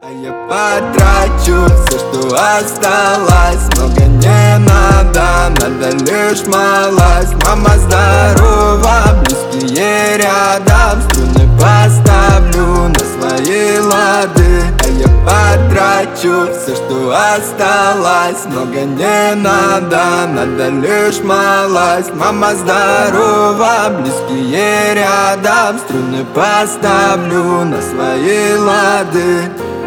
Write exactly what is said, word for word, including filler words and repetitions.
А я потрачу все, что осталось. Много не надо, надо лишь малость. Мама здорова, близкие рядом. Струны поставлю на свои лады. А я потрачу все, что осталось. Много не надо, надо лишь малость. Мама здорова, близкие рядом. Струны поставлю на свои лады.